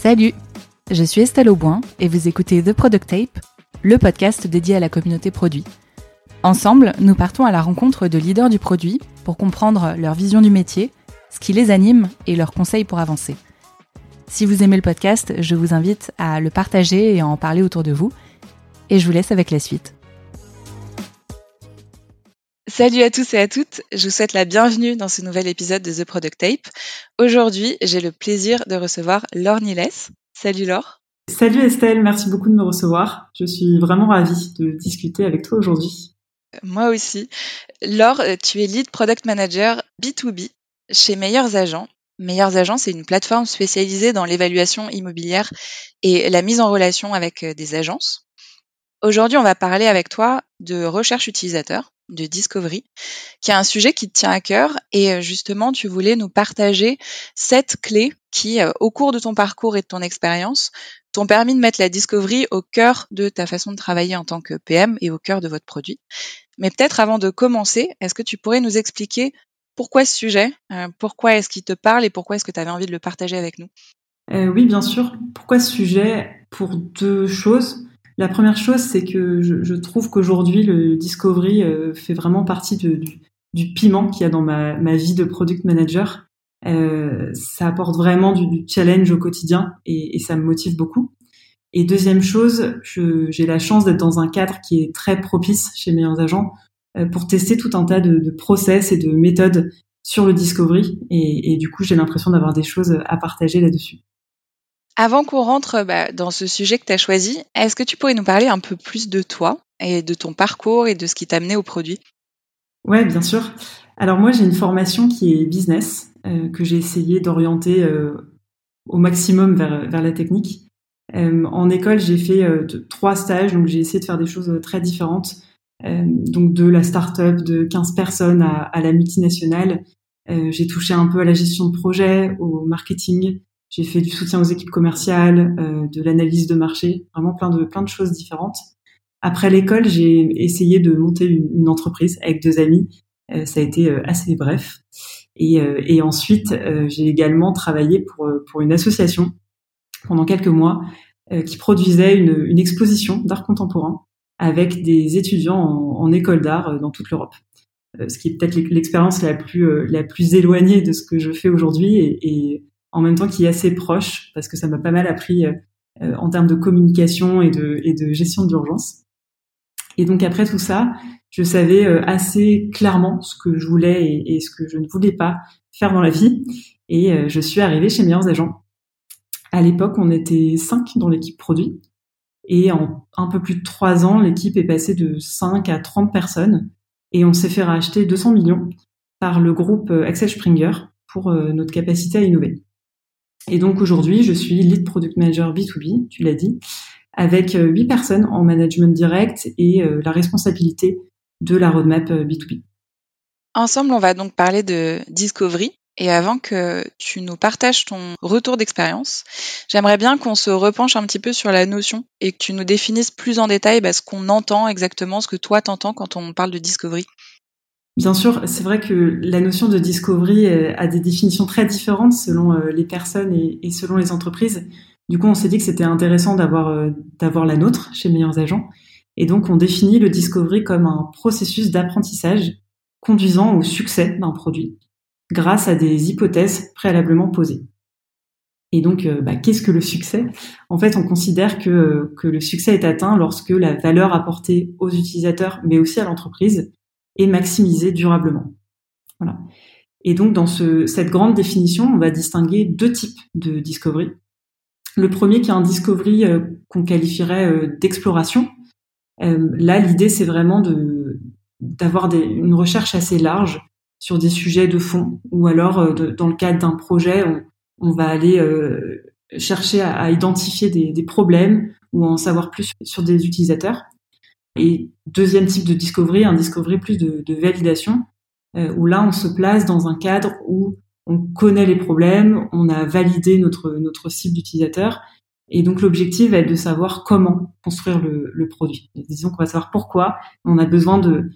Salut, je suis Estelle Auboin et vous écoutez The Product Tape, le podcast dédié à la communauté produit. Ensemble, nous partons à la rencontre de leaders du produit pour comprendre leur vision du métier, ce qui les anime et leurs conseils pour avancer. Si vous aimez le podcast, je vous invite à le partager et à en parler autour de vous. Et je vous laisse avec la suite. Salut à tous et à toutes, je vous souhaite la bienvenue dans ce nouvel épisode de The Product Tape. Aujourd'hui, j'ai le plaisir de recevoir Laure Niles. Salut Laure. Salut Estelle, merci beaucoup de me recevoir. Je suis vraiment ravie de discuter avec toi aujourd'hui. Moi aussi. Laure, tu es Lead Product Manager B2B chez Meilleurs Agents. Meilleurs Agents, c'est une plateforme spécialisée dans l'évaluation immobilière et la mise en relation avec des agences. Aujourd'hui, on va parler avec toi de recherche utilisateur, de discovery, qui est un sujet qui te tient à cœur et justement, tu voulais nous partager 7 clés qui, au cours de ton parcours et de ton expérience, t'ont permis de mettre la discovery au cœur de ta façon de travailler en tant que PM et au cœur de votre produit. Mais peut-être avant de commencer, est-ce que tu pourrais nous expliquer pourquoi ce sujet, pourquoi est-ce qu'il te parle et pourquoi est-ce que tu avais envie de le partager avec nous ? Oui, bien sûr. Pourquoi ce sujet ? Pour 2 choses. La première chose, c'est que je trouve qu'aujourd'hui, le discovery fait vraiment partie du piment qu'il y a dans ma vie de product manager. Ça apporte vraiment du challenge au quotidien et ça me motive beaucoup. Et deuxième chose, j'ai la chance d'être dans un cadre qui est très propice chez Meilleurs Agents pour tester tout un tas de process et de méthodes sur le discovery. Et du coup, j'ai l'impression d'avoir des choses à partager là-dessus. Avant qu'on rentre dans ce sujet que tu as choisi, est-ce que tu pourrais nous parler un peu plus de toi et de ton parcours et de ce qui t'a amené au produit ? Ouais, bien sûr. Alors moi, j'ai une formation qui est business, que j'ai essayé d'orienter au maximum vers la technique. En école, j'ai fait 3 stages, donc j'ai essayé de faire des choses très différentes. Donc de la start-up de 15 personnes à la multinationale. J'ai touché un peu à la gestion de projet, au marketing. J'ai fait du soutien aux équipes commerciales, de l'analyse de marché, vraiment plein de choses différentes. Après l'école, j'ai essayé de monter une entreprise avec 2 amis. Ça a été assez bref. Et ensuite, j'ai également travaillé pour une association pendant quelques mois qui produisait une exposition d'art contemporain avec des étudiants en école d'art dans toute l'Europe. Ce qui est peut-être l'expérience la plus éloignée de ce que je fais aujourd'hui et en même temps qui est assez proche parce que ça m'a pas mal appris en termes de communication et de gestion de l'urgence. Et donc après tout ça, je savais assez clairement ce que je voulais et ce que je ne voulais pas faire dans la vie. Et je suis arrivée chez Meilleurs Agents. À l'époque, on était 5 dans l'équipe produit. Et en un peu plus de 3 ans, l'équipe est passée de 5 à 30 personnes. Et on s'est fait racheter 200 millions par le groupe Axel Springer pour notre capacité à innover. Et donc aujourd'hui, je suis Lead Product Manager B2B, tu l'as dit, avec 8 personnes en management direct et la responsabilité de la roadmap B2B. Ensemble, on va donc parler de discovery. Et avant que tu nous partages ton retour d'expérience, j'aimerais bien qu'on se repenche un petit peu sur la notion et que tu nous définisses plus en détail ce qu'on entend exactement, ce que toi t'entends quand on parle de discovery. Bien sûr, c'est vrai que la notion de discovery a des définitions très différentes selon les personnes et selon les entreprises. Du coup, on s'est dit que c'était intéressant d'avoir la nôtre chez Meilleurs Agents. Et donc, on définit le discovery comme un processus d'apprentissage conduisant au succès d'un produit grâce à des hypothèses préalablement posées. Et donc, qu'est-ce que le succès ? En fait, on considère que le succès est atteint lorsque la valeur apportée aux utilisateurs, mais aussi à l'entreprise, est maximisée durablement. Voilà. Et donc, dans cette grande définition, on va distinguer 2 types de discovery. Le premier qui est un discovery qu'on qualifierait d'exploration. Là, l'idée, c'est vraiment d'avoir une recherche assez large sur des sujets de fond, ou alors dans le cadre d'un projet, on va aller chercher à identifier des problèmes ou à en savoir plus sur des utilisateurs. Et deuxième type de discovery, un discovery plus de validation, où là on se place dans un cadre où on connaît les problèmes, on a validé notre cible d'utilisateur, et donc l'objectif va être de savoir comment construire le produit. Disons qu'on va savoir pourquoi, on a besoin de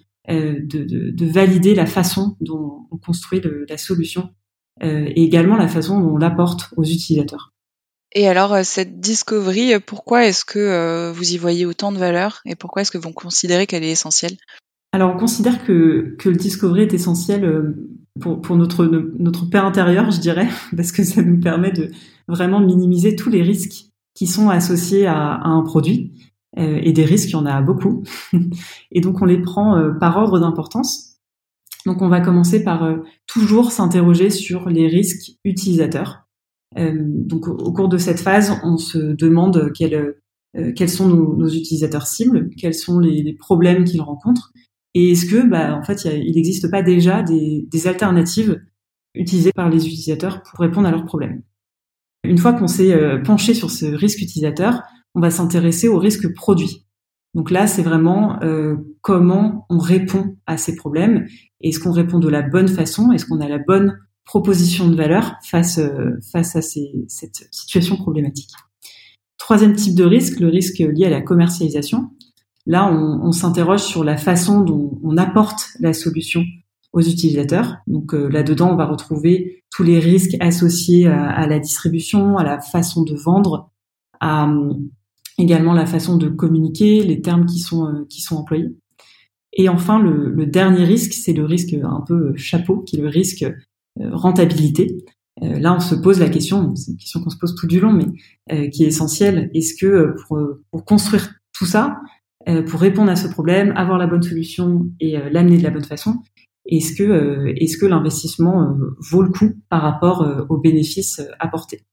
valider la façon dont on construit la solution et également la façon dont on l'apporte aux utilisateurs. Et alors, cette discovery, pourquoi est-ce que vous y voyez autant de valeur et pourquoi est-ce que vous considérez qu'elle est essentielle? Alors, on considère que le discovery est essentiel pour notre paix intérieure, je dirais, parce que ça nous permet de vraiment minimiser tous les risques qui sont associés à un produit. Et des risques, il y en a beaucoup. Et donc, on les prend par ordre d'importance. Donc, on va commencer par toujours s'interroger sur les risques utilisateurs. Donc, au cours de cette phase, on se demande quels sont nos utilisateurs cibles, quels sont les problèmes qu'ils rencontrent, et est-ce que, en fait, il n'existe pas déjà des alternatives utilisées par les utilisateurs pour répondre à leurs problèmes. Une fois qu'on s'est penché sur ce risque utilisateur, on va s'intéresser au risque produit. Donc là, c'est vraiment comment on répond à ces problèmes. Est-ce qu'on répond de la bonne façon? Est-ce qu'on a la bonne proposition de valeur face à cette situation problématique? Troisième type de risque, le risque lié à la commercialisation. Là, on s'interroge sur la façon dont on apporte la solution aux utilisateurs. Donc là-dedans, on va retrouver tous les risques associés à la distribution, à la façon de vendre, à également la façon de communiquer, les termes qui sont employés. Et enfin, le dernier risque, c'est le risque un peu chapeau, qui est le risque rentabilité. Là, on se pose la question, c'est une question qu'on se pose tout du long, mais qui est essentielle. Est-ce que pour construire tout ça, pour répondre à ce problème, avoir la bonne solution et l'amener de la bonne façon, est-ce que l'investissement vaut le coup par rapport aux bénéfices apportés?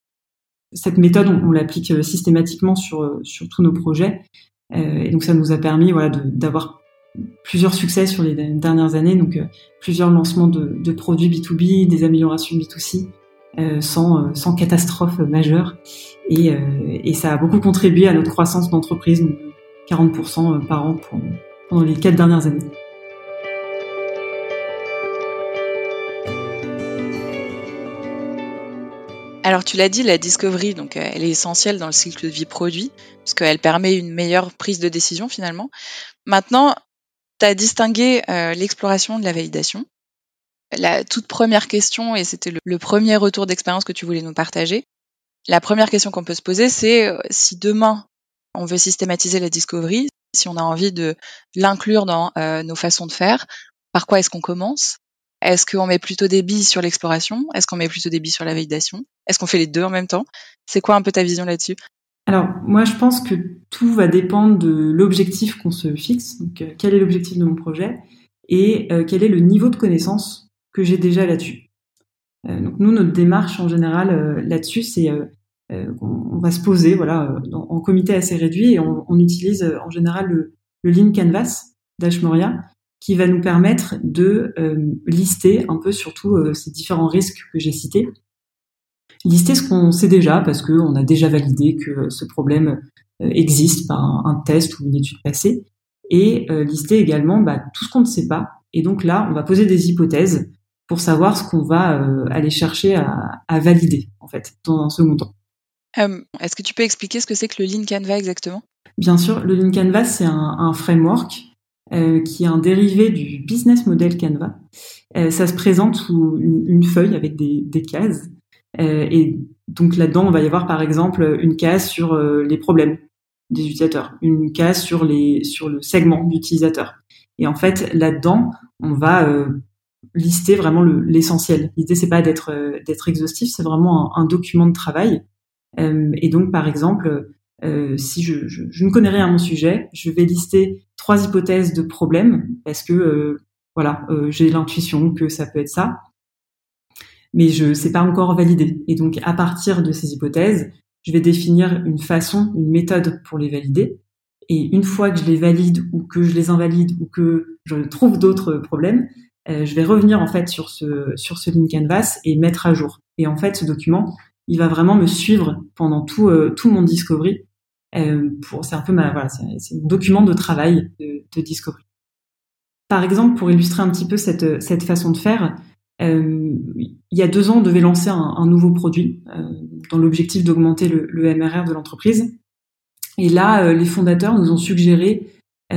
Cette méthode, on l'applique systématiquement sur tous nos projets, et donc ça nous a permis d'avoir plusieurs succès sur les dernières années, donc plusieurs lancements de produits B2B, des améliorations B2C, sans catastrophe majeure, et ça a beaucoup contribué à notre croissance d'entreprise, donc 40% par an pendant les 4 dernières années. Alors tu l'as dit, la discovery, donc elle est essentielle dans le cycle de vie produit, parce qu'elle permet une meilleure prise de décision finalement. Maintenant, tu as distingué l'exploration de la validation. La toute première question, et c'était le premier retour d'expérience que tu voulais nous partager, la première question qu'on peut se poser, c'est si demain on veut systématiser la discovery, si on a envie de l'inclure dans nos façons de faire, par quoi est-ce qu'on commence? Est-ce qu'on met plutôt des billes sur l'exploration? Est-ce qu'on met plutôt des billes sur la validation? Est-ce qu'on fait les deux en même temps? C'est quoi un peu ta vision là-dessus? Alors, moi, je pense que tout va dépendre de l'objectif qu'on se fixe. Donc, quel est l'objectif de mon projet et quel est le niveau de connaissance que j'ai déjà là-dessus. Donc, nous, notre démarche en général là-dessus, c'est on va se poser, en comité assez réduit, et on utilise en général le Lean Canvas d'Ashmoria, qui va nous permettre de lister un peu surtout ces différents risques que j'ai cités. Lister ce qu'on sait déjà, parce qu'on a déjà validé que ce problème existe par un test ou une étude passée, et lister également tout ce qu'on ne sait pas. Et donc là, on va poser des hypothèses pour savoir ce qu'on va aller chercher à valider, en fait, dans un second temps. Est-ce que tu peux expliquer ce que c'est que le Lean Canvas exactement? Bien sûr, le Lean Canvas, c'est un framework qui est un dérivé du business model Canva. Ça se présente sous une feuille avec des cases. Et donc là-dedans, on va y avoir par exemple une case sur les problèmes des utilisateurs, une case sur le segment d'utilisateurs. Et en fait, là-dedans, on va lister vraiment l'essentiel. L'idée, c'est pas d'être exhaustif, c'est vraiment un document de travail. Et donc, par exemple, si je ne connais rien à mon sujet, je vais lister 3 hypothèses de problèmes parce que j'ai l'intuition que ça peut être ça, mais c'est pas encore validé. Et donc, à partir de ces hypothèses, je vais définir une méthode pour les valider. Et une fois que je les valide ou que je les invalide ou que je trouve d'autres problèmes, je vais revenir en fait sur ce Lean Canvas et mettre à jour. Et en fait, ce document, il va vraiment me suivre pendant tout mon discovery. C'est un peu c'est mon document de travail de discovery. Par exemple, pour illustrer un petit peu cette façon de faire, il y a 2 ans, on devait lancer un nouveau produit dans l'objectif d'augmenter le MRR de l'entreprise. Et là, les fondateurs nous ont suggéré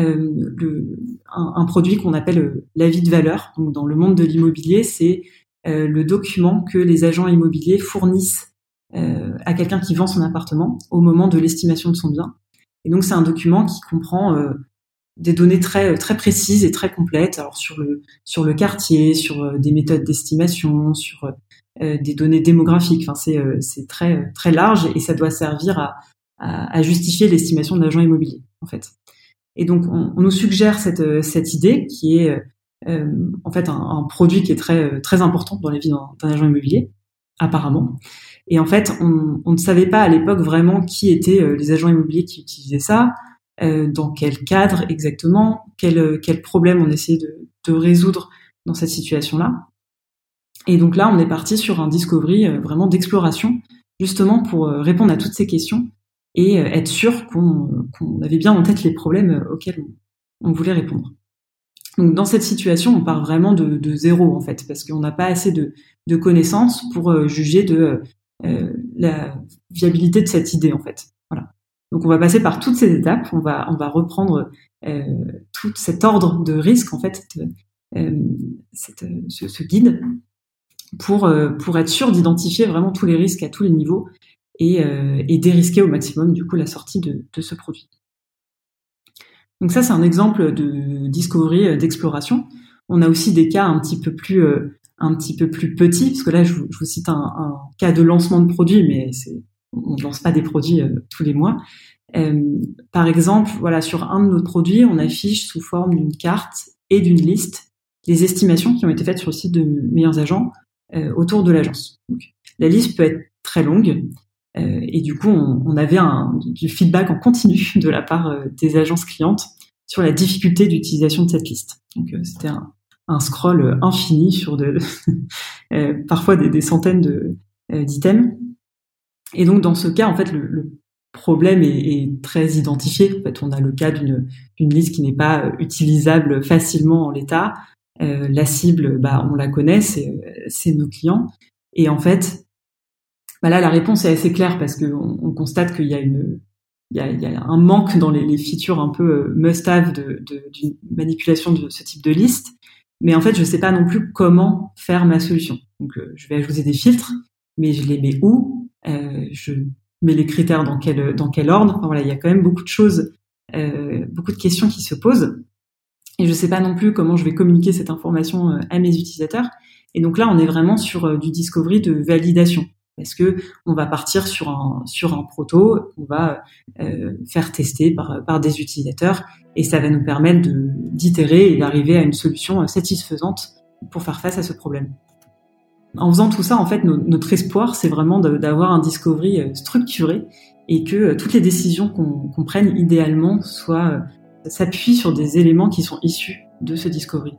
un produit qu'on appelle l'avis de valeur. Donc, dans le monde de l'immobilier, c'est le document que les agents immobiliers fournissent à quelqu'un qui vend son appartement au moment de l'estimation de son bien. Et donc c'est un document qui comprend des données très très précises et très complètes, alors sur le quartier, sur des méthodes d'estimation, sur des données démographiques. Enfin c'est très très large et ça doit servir à justifier l'estimation de l'agent immobilier en fait. Et donc on nous suggère cette idée qui est en fait un produit qui est très très important dans la vie d'un agent immobilier apparemment. Et en fait on ne savait pas à l'époque vraiment qui étaient les agents immobiliers qui utilisaient ça, dans quel cadre exactement, quel problème on essayait de résoudre dans cette situation-là. Et donc là, on est parti sur un discovery vraiment d'exploration, justement pour répondre à toutes ces questions et être sûr qu'on avait bien en tête les problèmes auxquels on voulait répondre. Donc dans cette situation, on part vraiment de zéro en fait, parce qu'on n'a pas assez de connaissances pour juger de la viabilité de cette idée en fait. Voilà. Donc on va passer par toutes ces étapes, on va reprendre tout cet ordre de risque en fait, ce guide pour être sûr d'identifier vraiment tous les risques à tous les niveaux et dérisquer au maximum du coup la sortie de ce produit. Donc ça c'est un exemple de discovery, d'exploration. On a aussi des cas un petit peu plus petits, parce que là je vous cite un cas de lancement de produit, mais on ne lance pas des produits tous les mois. Par exemple, voilà, sur un de nos produits, on affiche sous forme d'une carte et d'une liste les estimations qui ont été faites sur le site de Meilleurs Agents autour de l'agence. Donc, la liste peut être très longue et du coup, on avait du feedback en continu de la part des agences clientes sur la difficulté d'utilisation de cette liste. Donc, c'était un scroll infini sur parfois des centaines d'items. Et donc, dans ce cas, en fait, le problème est très identifié. En fait, on a le cas d'une liste qui n'est pas utilisable facilement en l'état. La cible, on la connaît, c'est nos clients. Et en fait, là, la réponse est assez claire parce que on constate qu'il y a il y a un manque dans les features un peu must-have d'une manipulation de ce type de liste. Mais en fait, je sais pas non plus comment faire ma solution. Donc, je vais ajouter des filtres, mais je les mets où? Je mets les critères dans quel ordre? Enfin, voilà, il y a quand même beaucoup de choses, beaucoup de questions qui se posent. Et je sais pas non plus comment je vais communiquer cette information à mes utilisateurs. Et donc là, on est vraiment sur du discovery de validation. Parce que on va partir sur un proto, on va faire tester par des utilisateurs, et ça va nous permettre d'itérer et d'arriver à une solution satisfaisante pour faire face à ce problème. En faisant tout ça, en fait, notre espoir, c'est vraiment d'avoir un discovery structuré et que toutes les décisions qu'on prenne idéalement s'appuient sur des éléments qui sont issus de ce discovery.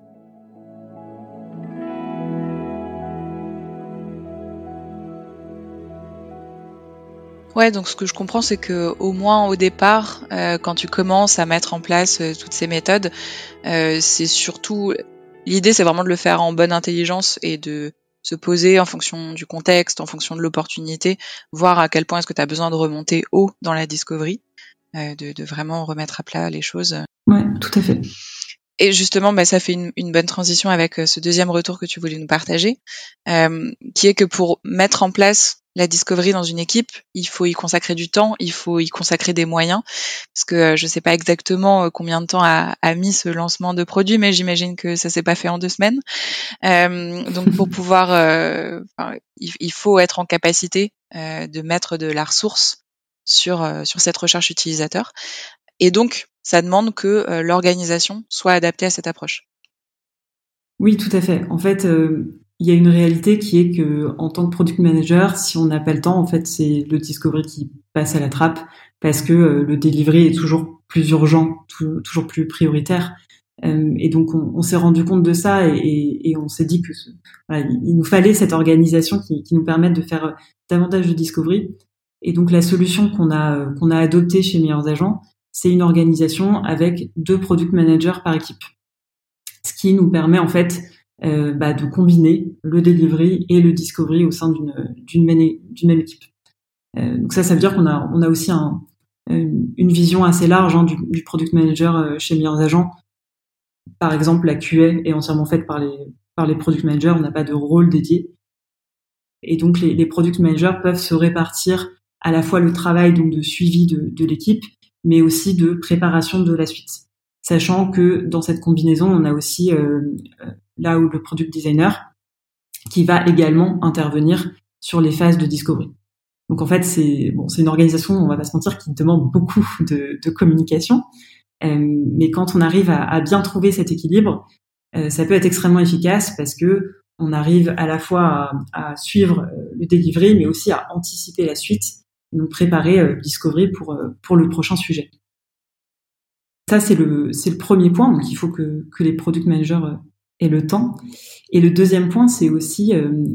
Ouais, donc ce que je comprends, c'est que au moins au départ, quand tu commences à mettre en place toutes ces méthodes, c'est surtout l'idée, c'est vraiment de le faire en bonne intelligence et de se poser en fonction du contexte, en fonction de l'opportunité, voir à quel point est-ce que tu as besoin de remonter haut dans la discovery, de vraiment remettre à plat les choses. Ouais, tout à fait. Et justement, ça fait une bonne transition avec ce deuxième retour que tu voulais nous partager, qui est que pour mettre en place la discovery dans une équipe, il faut y consacrer du temps, il faut y consacrer des moyens, parce que je sais pas exactement combien de temps a mis ce lancement de produit, mais j'imagine que ça s'est pas fait en 2 semaines. Donc pour pouvoir, il faut être en capacité de mettre de la ressource sur cette recherche utilisateur. Et donc, ça demande que l'organisation soit adaptée à cette approche. Oui, tout à fait. En fait, il y a une réalité qui est que, en tant que product manager, si on n'a pas le temps, en fait, c'est le discovery qui passe à la trappe parce que le delivery est toujours plus urgent, toujours plus prioritaire. Et donc, on s'est rendu compte de ça et on s'est dit que il nous fallait cette organisation qui nous permette de faire davantage de discovery. Et donc, la solution qu'on a adoptée chez Meilleurs Agents, c'est une organisation avec 2 product managers par équipe. Ce qui nous permet en fait de combiner le delivery et le discovery au sein d'une même équipe. Donc ça veut dire qu'on a aussi une vision assez large du product manager chez Meilleurs Agents. Par exemple, la QA est entièrement faite par les product managers, on n'a pas de rôle dédié. Et donc les product managers peuvent se répartir à la fois le travail donc de suivi de l'équipe, mais aussi de préparation de la suite. Sachant que dans cette combinaison, on a aussi là où le product designer qui va également intervenir sur les phases de discovery. Donc en fait, c'est une organisation, on va pas se mentir, qui demande beaucoup de communication. Mais quand on arrive à bien trouver cet équilibre, ça peut être extrêmement efficace parce que on arrive à la fois à suivre le delivery, mais aussi à anticiper la suite, et donc préparer le discovery pour le prochain sujet. Ça, c'est le premier point. Donc, il faut que les product managers aient le temps. Et le deuxième point, c'est aussi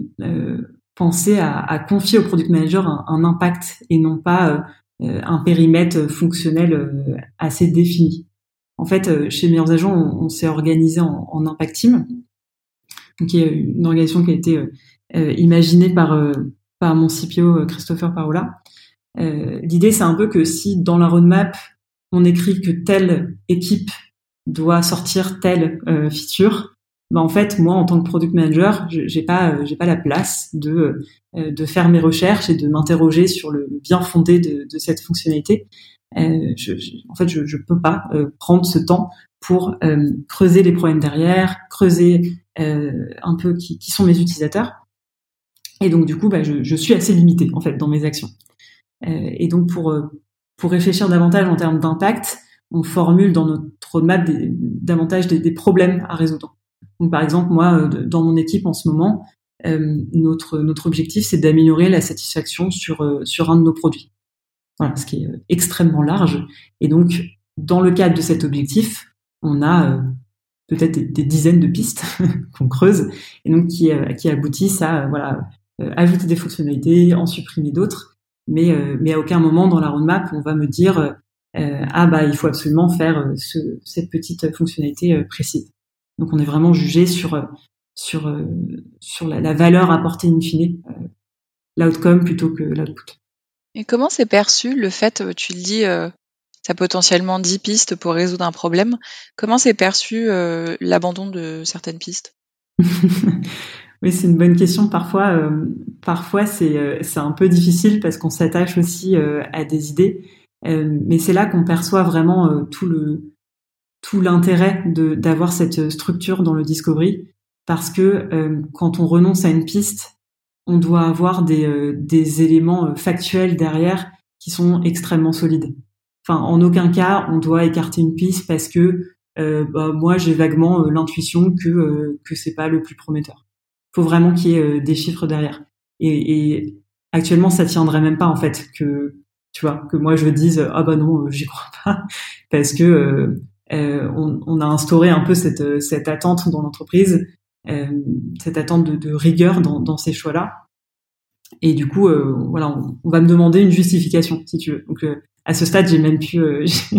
penser à confier au product manager un impact et non pas un périmètre fonctionnel assez défini. En fait, chez Meilleurs Agents, on s'est organisé en impact team, qui est une organisation qui a été imaginée par mon CPO Christopher Parola. L'idée, c'est un peu que si dans la roadmap, on écrit que telle équipe doit sortir telle feature, ben en fait, moi, en tant que product manager, j'ai pas la place de faire mes recherches et de m'interroger sur le bien fondé de cette fonctionnalité. Je peux pas prendre ce temps pour creuser les problèmes derrière, creuser un peu qui sont mes utilisateurs. Et donc, du coup, je suis assez limitée, en fait, dans mes actions. Et donc, pour réfléchir davantage en termes d'impact, on formule dans notre roadmap davantage des problèmes à résoudre. Donc, par exemple, moi, dans mon équipe en ce moment, notre objectif, c'est d'améliorer la satisfaction sur un de nos produits. Voilà, ce qui est extrêmement large. Et donc, dans le cadre de cet objectif, on a peut-être des dizaines de pistes qu'on creuse, et donc qui aboutissent à ajouter des fonctionnalités, en supprimer d'autres. Mais à aucun moment dans la roadmap on va me dire il faut absolument faire cette petite fonctionnalité précise. Donc on est vraiment jugé sur la valeur apportée in fine, l'outcome plutôt que l'output. Et comment c'est perçu le fait, tu le dis, t'as potentiellement 10 pistes pour résoudre un problème. Comment c'est perçu l'abandon de certaines pistes? Oui, c'est une bonne question. Parfois, c'est un peu difficile parce qu'on s'attache aussi à des idées. Mais c'est là qu'on perçoit vraiment tout l'intérêt d'avoir cette structure dans le discovery, parce que quand on renonce à une piste, on doit avoir des éléments factuels derrière qui sont extrêmement solides. Enfin, en aucun cas, on doit écarter une piste parce que moi j'ai vaguement l'intuition que c'est pas le plus prometteur. Faut vraiment qu'il y ait des chiffres derrière. Et actuellement, ça tiendrait même pas en fait que moi je dise non, j'y crois pas, parce que on a instauré un peu cette attente dans l'entreprise, cette attente de rigueur dans ces choix-là. Et du coup, on va me demander une justification, si tu veux. Donc à ce stade, j'ai même plus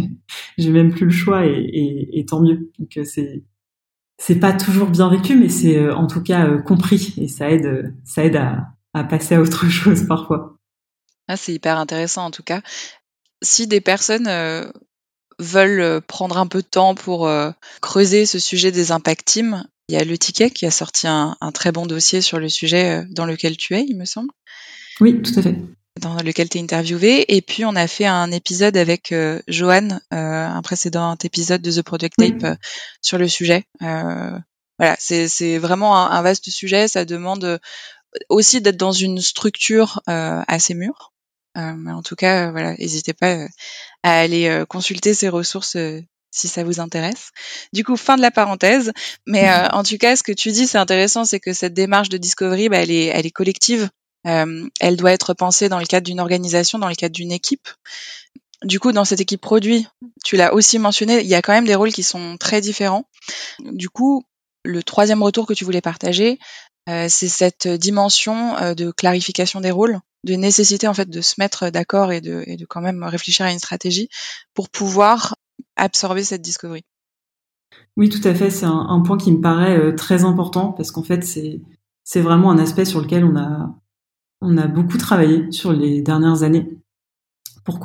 le choix, et tant mieux. Donc c'est pas toujours bien vécu, mais c'est en tout cas compris, et ça aide à passer à autre chose parfois. Ah, c'est hyper intéressant en tout cas. Si des personnes veulent prendre un peu de temps pour creuser ce sujet des impact teams, il y a Le Ticket qui a sorti un très bon dossier sur le sujet dans lequel tu es, il me semble. Oui, tout à fait. Dans lequel tu es interviewé. Et puis, on a fait un épisode avec Johan, un précédent épisode de The Product Tape sur le sujet. Voilà, c'est vraiment un vaste sujet. Ça demande aussi d'être dans une structure assez mûre. Mais en tout cas, voilà, n'hésitez pas à aller consulter ces ressources si ça vous intéresse. Du coup, fin de la parenthèse. Mais en tout cas, ce que tu dis, c'est intéressant, c'est que cette démarche de discovery, elle est collective. Elle doit être pensée dans le cadre d'une organisation, dans le cadre d'une équipe. Du coup, dans cette équipe produit, tu l'as aussi mentionné, il y a quand même des rôles qui sont très différents. Du coup, le troisième retour que tu voulais partager, c'est cette dimension de clarification des rôles, de nécessité en fait de se mettre d'accord et de quand même réfléchir à une stratégie pour pouvoir absorber cette discovery. Oui, tout à fait. C'est un point qui me paraît très important, parce qu'en fait, c'est vraiment un aspect sur lequel on a beaucoup travaillé sur les dernières années. Pourquoi ?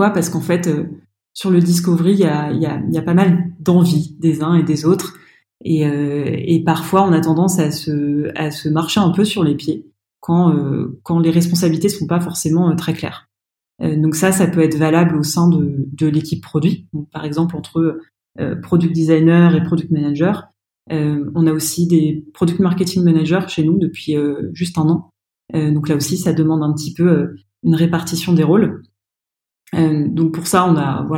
Parce qu'en fait, sur le discovery, il y a pas mal d'envie des uns et des autres, et parfois on a tendance à se marcher un peu sur les pieds. quand les responsabilités sont pas forcément très claires. Donc ça peut être valable au sein de l'équipe produit. Donc, par exemple, entre product designer et product manager. On a aussi des product marketing managers chez nous depuis juste un an. Donc là aussi, ça demande un petit peu une répartition des rôles. Donc pour ça,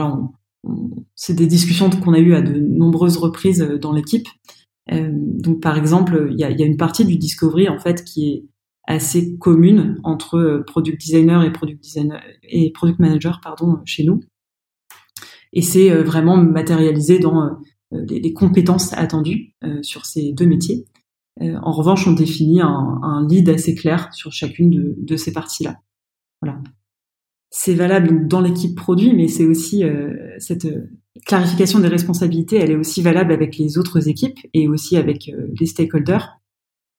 c'est des discussions qu'on a eues à de nombreuses reprises dans l'équipe. Donc par exemple, il y a une partie du discovery en fait qui est assez commune entre product designer et product manager chez nous. Et c'est vraiment matérialisé dans les compétences attendues sur ces deux métiers. En revanche, on définit un lead assez clair sur chacune de ces parties-là. Voilà. C'est valable dans l'équipe produit, mais c'est aussi cette clarification des responsabilités, elle est aussi valable avec les autres équipes et aussi avec les stakeholders. Pourquoi ?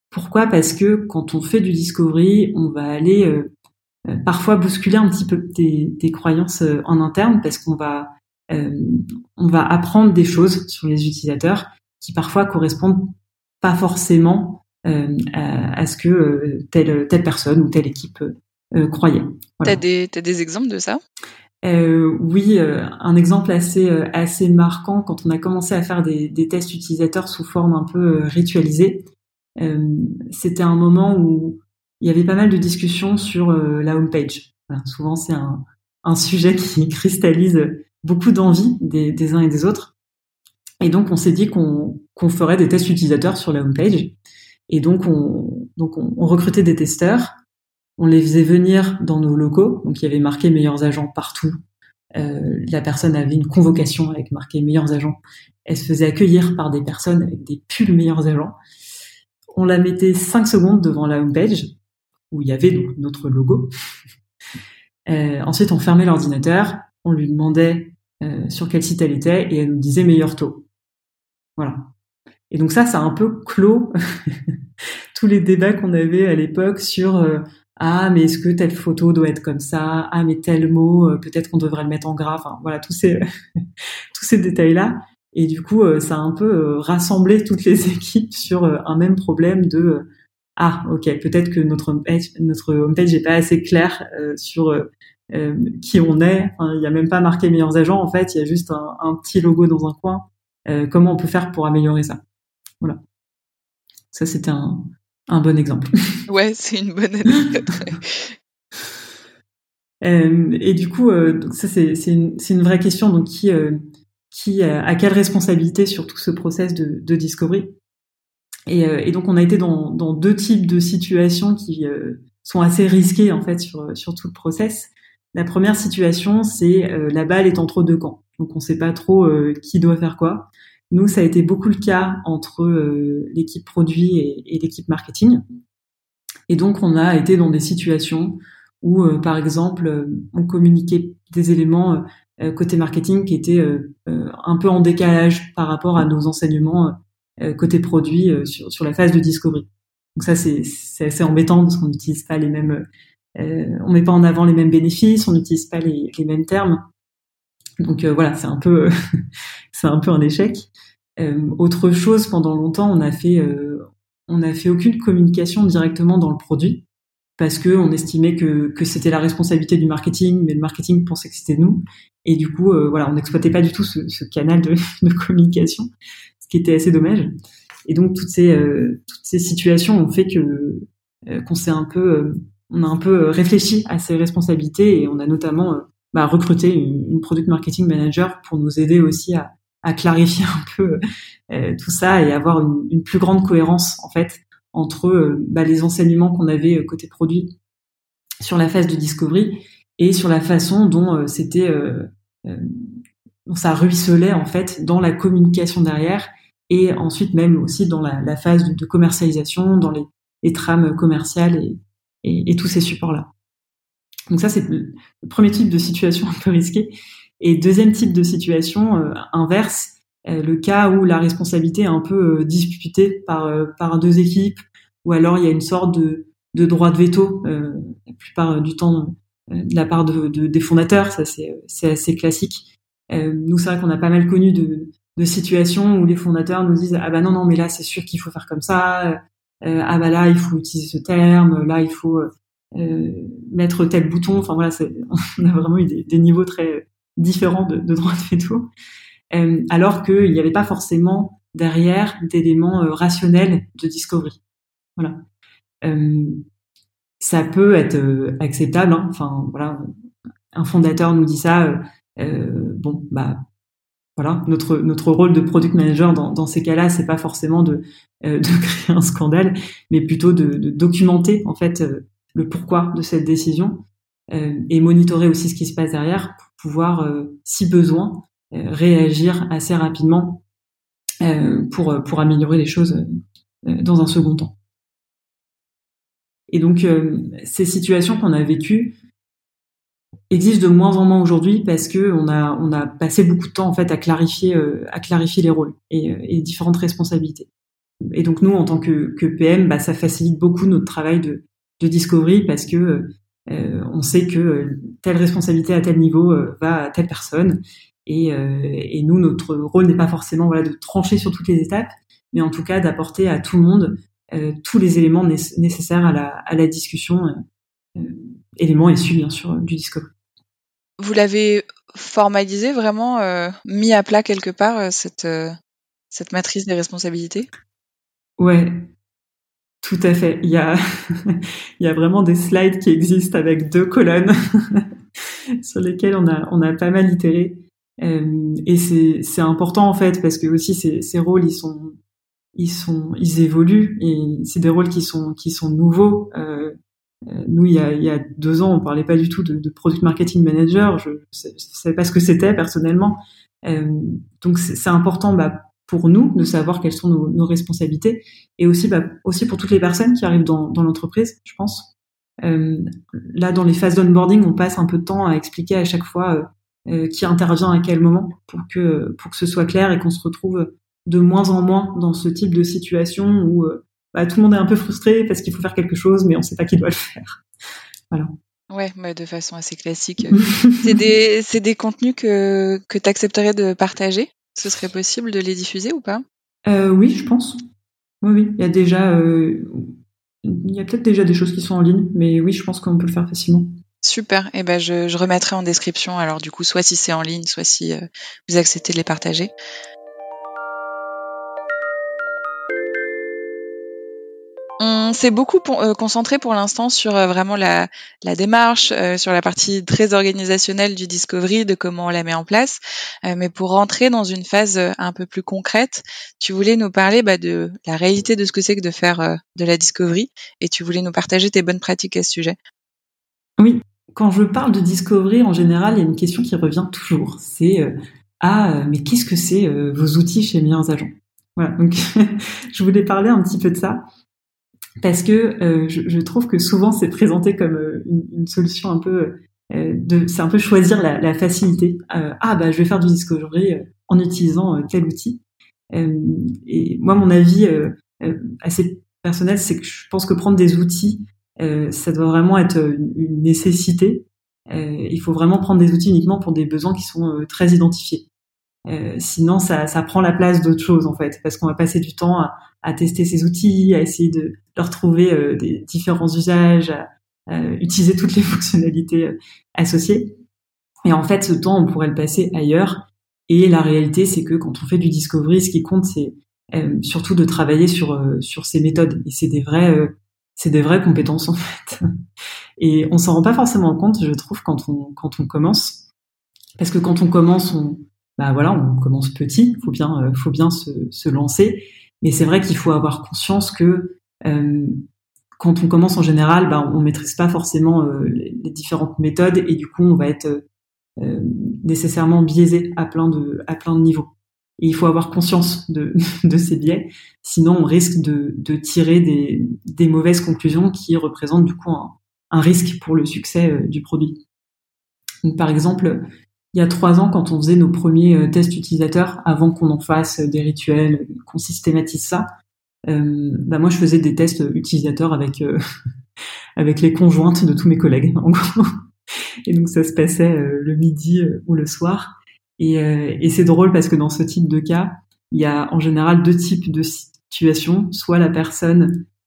Parce que quand on fait du discovery, on va aller parfois bousculer un petit peu des croyances en interne, parce qu'on va apprendre des choses sur les utilisateurs qui parfois correspondent pas forcément à ce que telle personne ou telle équipe croyait. Voilà. T'as des exemples de ça ? Oui, un exemple assez marquant quand on a commencé à faire des tests utilisateurs sous forme un peu ritualisée. C'était un moment où il y avait pas mal de discussions sur la homepage. Voilà, souvent, c'est un sujet qui cristallise beaucoup d'envie des uns et des autres. Et donc, on s'est dit qu'on ferait des tests utilisateurs sur la homepage. Et donc, on recrutait des testeurs. On les faisait venir dans nos locaux. Donc, il y avait marqué meilleurs agents partout. La personne avait une convocation avec marqué meilleurs agents. Elle se faisait accueillir par des personnes avec des pulls meilleurs agents. On la mettait 5 secondes devant la homepage où il y avait donc notre logo. Ensuite, on fermait l'ordinateur. On lui demandait sur quel site elle était et elle nous disait meilleur taux. Voilà. Et donc ça a un peu clos tous les débats qu'on avait à l'époque sur mais est-ce que telle photo doit être comme ça ? Ah, mais tel mot, peut-être qu'on devrait le mettre en gras. Enfin, voilà, tous ces détails-là. Et du coup, ça a un peu rassemblé toutes les équipes sur un même problème de ok, peut-être que notre homepage n'est pas assez claire sur qui on est. Enfin, il y a même pas marqué meilleurs agents. En fait, il y a juste un petit logo dans un coin. Comment on peut faire pour améliorer ça ? Voilà. Ça, c'était un bon exemple. Ouais, c'est une bonne anecdote. Et du coup, ça c'est une vraie question. Donc, qui a quelle responsabilité sur tout ce process de discovery ? Et donc, on a été dans deux types de situations qui sont assez risquées en fait sur tout le process. La première situation, c'est la balle est entre deux camps. Donc, on sait pas trop qui doit faire quoi. Nous, ça a été beaucoup le cas entre l'équipe produit et l'équipe marketing. Et donc, on a été dans des situations où, par exemple, on communiquait des éléments côté marketing qui étaient un peu en décalage par rapport à nos enseignements côté produit sur la phase de discovery. Donc ça, c'est assez embêtant parce qu'on n'utilise pas les mêmes, on met pas en avant les mêmes bénéfices, on n'utilise pas les mêmes termes. Donc voilà, c'est un peu un échec. Autre chose, pendant longtemps, on a fait aucune communication directement dans le produit parce que on estimait que c'était la responsabilité du marketing, mais le marketing pensait que c'était nous. Et du coup, voilà, on n'exploitait pas du tout ce canal de communication, ce qui était assez dommage. Et donc toutes ces situations ont fait qu'on s'est on a un peu réfléchi à ces responsabilités et on a notamment recruté une product marketing manager pour nous aider aussi à clarifier un peu tout ça et avoir une plus grande cohérence en fait entre les enseignements qu'on avait côté produit sur la phase de discovery et sur la façon dont dont ça ruisselait en fait dans la communication derrière et ensuite même aussi dans la phase de commercialisation, dans les trames commerciales et tous ces supports-là. Donc ça, c'est le premier type de situation un peu risquée. Et deuxième type de situation inverse, le cas où la responsabilité est un peu disputée par deux équipes, ou alors il y a une sorte de droit de veto la plupart du temps de la part des fondateurs. Ça, c'est assez classique. Nous, c'est vrai qu'on a pas mal connu de situations où les fondateurs nous disent non, mais là, c'est sûr qu'il faut faire comme ça. ah bah là il faut utiliser ce terme, là il faut mettre tel bouton. Enfin voilà, on a vraiment eu des niveaux très différents de droit de veto, alors qu'il n'y avait pas forcément derrière d'éléments rationnels de discovery. Voilà. Ça peut être acceptable, hein. Enfin voilà, un fondateur nous dit ça, bon bah voilà, notre rôle de product manager dans ces cas-là, c'est pas forcément de créer un scandale, mais plutôt de documenter en fait le pourquoi de cette décision, et monitorer aussi ce qui se passe derrière pour pouvoir, si besoin, réagir assez rapidement pour améliorer les choses dans un second temps. Et donc ces situations qu'on a vécues existent de moins en moins aujourd'hui parce que on a passé beaucoup de temps en fait à clarifier les rôles et les différentes responsabilités. Et donc nous, en tant que PM, bah, ça facilite beaucoup notre travail de discovery parce que on sait que telle responsabilité à tel niveau va à telle personne, et nous, notre rôle n'est pas forcément voilà de trancher sur toutes les étapes, mais en tout cas d'apporter à tout le monde tous les éléments nécessaires à la discussion, éléments issus bien sûr du discovery. Vous l'avez formalisé vraiment, mis à plat quelque part, cette matrice des responsabilités? Ouais, tout à fait. Il y a vraiment des slides qui existent avec 2 colonnes sur lesquelles on a pas mal itéré. Et c'est important en fait parce que aussi ces rôles ils évoluent, et c'est des rôles qui sont nouveaux. Nous, il y a 2 ans, on parlait pas du tout de product marketing manager. Je savais pas ce que c'était personnellement. Donc c'est important pour nous de savoir quelles sont nos responsabilités, et aussi pour toutes les personnes qui arrivent dans l'entreprise, je pense. Là, dans les phases d'onboarding, on passe un peu de temps à expliquer à chaque fois qui intervient à quel moment pour que ce soit clair et qu'on se retrouve de moins en moins dans ce type de situation où tout le monde est un peu frustré parce qu'il faut faire quelque chose, mais on sait pas qui doit le faire. Voilà. Ouais, mais de façon assez classique. C'est des contenus que tu accepterais de partager? Ce serait possible de les diffuser ou pas? Oui, je pense. Oui. Il y a peut-être déjà des choses qui sont en ligne, mais oui, je pense qu'on peut le faire facilement. Super. Et ben je remettrai en description. Alors du coup, soit si c'est en ligne, soit si vous acceptez de les partager. On s'est beaucoup concentré pour l'instant sur vraiment la démarche, sur la partie très organisationnelle du discovery, de comment on la met en place. Mais pour rentrer dans une phase un peu plus concrète, tu voulais nous parler de la réalité de ce que c'est que de faire de la discovery, et tu voulais nous partager tes bonnes pratiques à ce sujet. Oui, quand je parle de discovery, en général, il y a une question qui revient toujours. C'est mais qu'est-ce que c'est vos outils chez Meilleurs Agents? Voilà, donc je voulais parler un petit peu de ça. Parce que je trouve que souvent c'est présenté comme une solution un peu c'est un peu choisir la facilité. Je vais faire du discovery en utilisant tel outil. Et moi, mon avis assez personnel, c'est que je pense que prendre des outils, ça doit vraiment être une nécessité. Il faut vraiment prendre des outils uniquement pour des besoins qui sont très identifiés. Sinon, ça prend la place d'autres choses en fait, parce qu'on va passer du temps à tester ces outils, à essayer de leur trouver des différents usages, à utiliser toutes les fonctionnalités associées. Et en fait, ce temps, on pourrait le passer ailleurs. Et la réalité, c'est que quand on fait du discovery, ce qui compte, c'est surtout de travailler sur ces méthodes. Et c'est des vraies compétences en fait. Et on s'en rend pas forcément compte, je trouve, quand on commence, parce que quand on commence, on commence petit, faut bien se lancer, mais c'est vrai qu'il faut avoir conscience que quand on commence en général, on maîtrise pas forcément les différentes méthodes, et du coup on va être nécessairement biaisé à plein de niveaux. Et il faut avoir conscience de ces biais, sinon on risque de tirer des mauvaises conclusions qui représentent du coup un risque pour le succès du produit. Donc par exemple, il y a 3 ans, quand on faisait nos premiers tests utilisateurs, avant qu'on en fasse des rituels, qu'on systématise ça, moi je faisais des tests utilisateurs avec avec les conjointes de tous mes collègues, en gros. Et donc ça se passait le midi ou le soir. Et c'est drôle parce que dans ce type de cas, il y a en général 2 types de situations. Soit la personne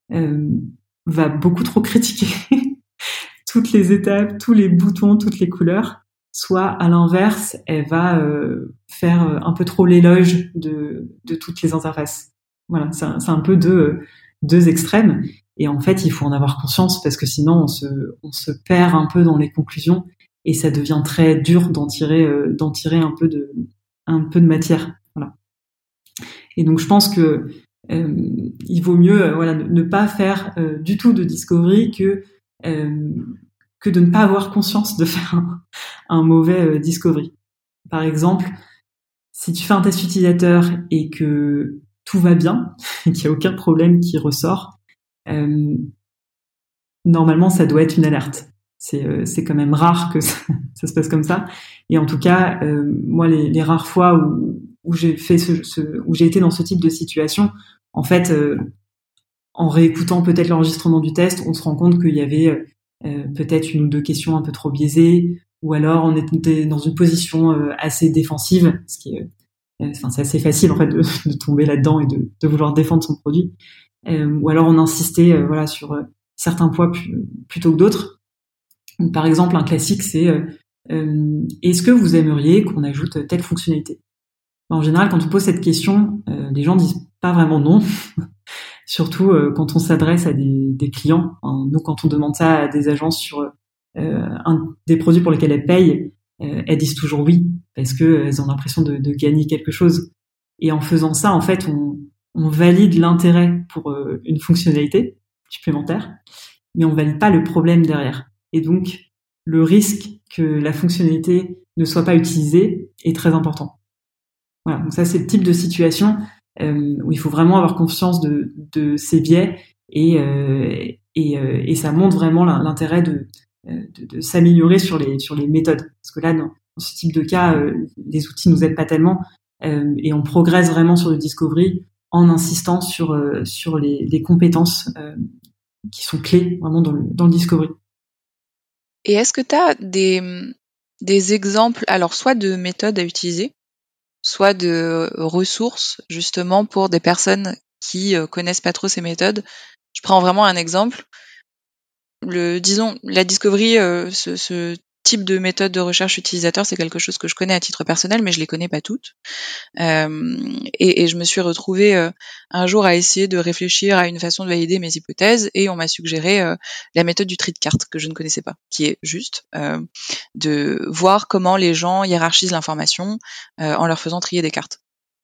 va beaucoup trop critiquer toutes les étapes, tous les boutons, toutes les couleurs, soit à l'inverse, elle va faire un peu trop l'éloge de toutes les interfaces. Voilà, c'est un peu deux extrêmes. Et en fait, il faut en avoir conscience parce que sinon, on se perd un peu dans les conclusions et ça devient très dur d'en tirer un peu de matière. Voilà. Et donc, je pense que il vaut mieux voilà ne pas faire du tout de discovery que de ne pas avoir conscience de faire un mauvais discovery. Par exemple, si tu fais un test utilisateur et que tout va bien, et qu'il n'y a aucun problème qui ressort, normalement, ça doit être une alerte. C'est quand même rare que ça se passe comme ça. Et en tout cas, moi, les rares fois où j'ai fait où j'ai été dans ce type de situation, en fait, en réécoutant peut-être l'enregistrement du test, on se rend compte qu'il y avait peut-être une ou deux questions un peu trop biaisées, ou alors on était dans une position assez défensive, ce qui est, enfin, c'est assez facile en fait de tomber là-dedans et de vouloir défendre son produit, ou alors on insistait voilà sur certains points plutôt que d'autres. Donc, par exemple, un classique, c'est est-ce que vous aimeriez qu'on ajoute telle fonctionnalité? En général, quand on pose cette question, les gens disent pas vraiment non. Surtout quand on s'adresse à des clients. Nous, quand on demande ça à des agences sur des produits pour lesquels elles payent, elles disent toujours oui parce que elles ont l'impression de gagner quelque chose. Et en faisant ça, en fait, on valide l'intérêt pour une fonctionnalité supplémentaire, mais on valide pas le problème derrière. Et donc, le risque que la fonctionnalité ne soit pas utilisée est très important. Voilà. Donc ça, c'est le type de situation où il faut vraiment avoir conscience de ces biais et ça montre vraiment l'intérêt de s'améliorer sur les méthodes. Parce que là, dans ce type de cas, les outils nous aident pas tellement et on progresse vraiment sur le discovery en insistant sur les compétences qui sont clés vraiment dans le discovery. Et est-ce que tu as des exemples, alors soit de méthodes à utiliser, soit de ressources justement pour des personnes qui connaissent pas trop ces méthodes? Je prends vraiment un exemple. Disons, la discovery, ce type de méthode de recherche utilisateur, c'est quelque chose que je connais à titre personnel, mais je les connais pas toutes. Et je me suis retrouvée un jour à essayer de réfléchir à une façon de valider mes hypothèses, et on m'a suggéré la méthode du tri de cartes que je ne connaissais pas, qui est juste de voir comment les gens hiérarchisent l'information en leur faisant trier des cartes.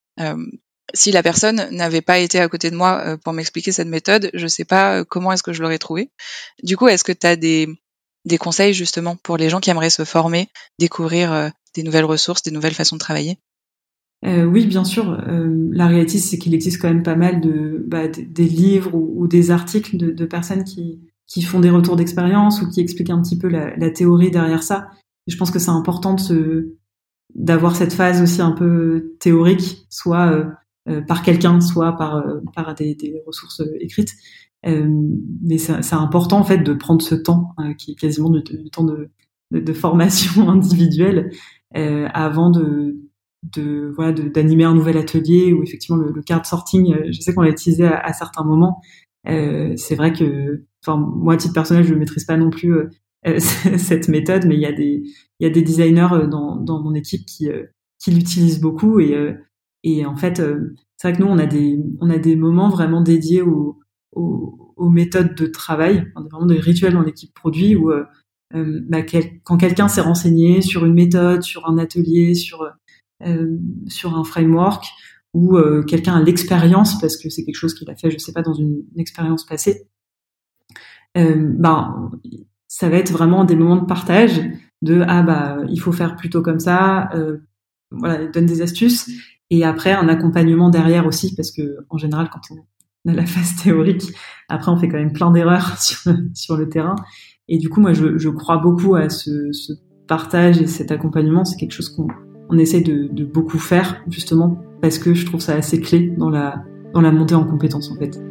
Si la personne n'avait pas été à côté de moi pour m'expliquer cette méthode, je sais pas comment est-ce que je l'aurais trouvée. Du coup, est-ce que tu as des conseils justement pour les gens qui aimeraient se former, découvrir des nouvelles ressources, des nouvelles façons de travailler? Oui, bien sûr. La réalité, c'est qu'il existe quand même pas mal des livres ou des articles de personnes qui font des retours d'expérience ou qui expliquent un petit peu la théorie derrière ça. Et je pense que c'est important d'avoir cette phase aussi un peu théorique, soit par quelqu'un, soit par des ressources écrites. Mais c'est important en fait de prendre ce temps qui est quasiment du temps de formation individuelle avant d'animer un nouvel atelier ou effectivement le card sorting. Je sais qu'on l'a utilisé à certains moments. C'est vrai que, enfin moi à titre personnel, je ne maîtrise pas non plus cette méthode, mais il y a des designers dans mon équipe qui l'utilisent beaucoup et en fait c'est vrai que nous on a des moments vraiment dédiés aux méthodes de travail, on a vraiment des rituels dans l'équipe produit où quand quelqu'un s'est renseigné sur une méthode, sur un atelier, sur un framework ou quelqu'un a l'expérience parce que c'est quelque chose qu'il a fait, je sais pas, dans une expérience passée, ça va être vraiment des moments de partage de il faut faire plutôt comme ça, voilà, il donne des astuces et après un accompagnement derrière aussi parce que en général quand on a la phase théorique, après on fait quand même plein d'erreurs sur le terrain et du coup moi je crois beaucoup à ce partage et cet accompagnement, c'est quelque chose qu'on essaie de beaucoup faire justement parce que je trouve ça assez clé dans la montée en compétences en fait.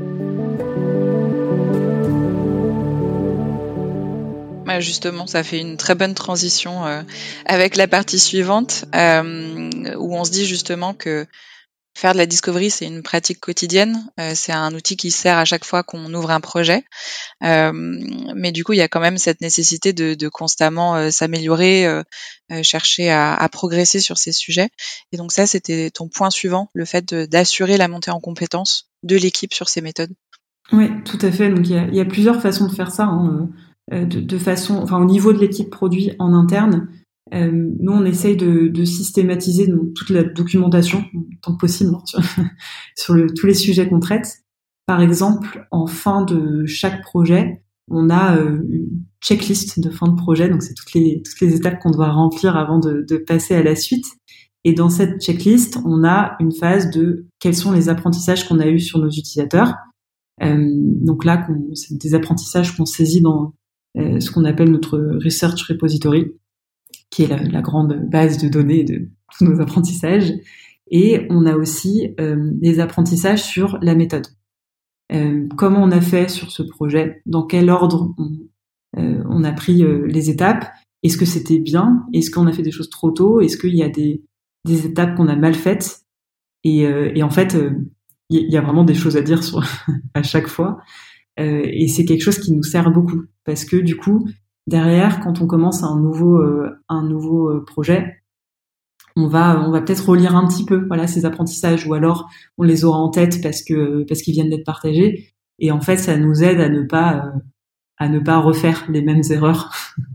Justement, ça fait une très bonne transition avec la partie suivante où on se dit justement que Faire de la discovery, c'est une pratique quotidienne. C'est un outil qui sert à chaque fois qu'on ouvre un projet. Mais du coup, il y a quand même cette nécessité de constamment s'améliorer, chercher à progresser sur ces sujets. Et donc ça, c'était ton point suivant, le fait d'assurer la montée en compétences de l'équipe sur ces méthodes. Oui, tout à fait. Donc il y a plusieurs façons de faire ça. Hein. De façon, enfin au niveau de l'équipe produit en interne, nous on essaye de systématiser toute la documentation tant que possible sur tous les sujets qu'on traite. Par exemple, en fin de chaque projet, on a une checklist de fin de projet. Donc c'est toutes les étapes qu'on doit remplir avant de passer à la suite. Et dans cette checklist, on a une phase de quels sont les apprentissages qu'on a eus sur nos utilisateurs. Donc là, c'est des apprentissages qu'on saisit dans ce qu'on appelle notre Research Repository, qui est la grande base de données de tous nos apprentissages. Et on a aussi des apprentissages sur la méthode. Comment on a fait sur ce projet, dans quel ordre on a pris les étapes, est-ce que c'était bien, est-ce qu'on a fait des choses trop tôt, est-ce qu'il y a des étapes qu'on a mal faites, et en fait, il y a vraiment des choses à dire à chaque fois. Et c'est quelque chose qui nous sert beaucoup parce que du coup, derrière, quand on commence un nouveau projet, on va peut-être relire un petit peu, voilà, ces apprentissages, ou alors on les aura en tête parce qu'ils viennent d'être partagés. Et en fait, ça nous aide à ne pas refaire les mêmes erreurs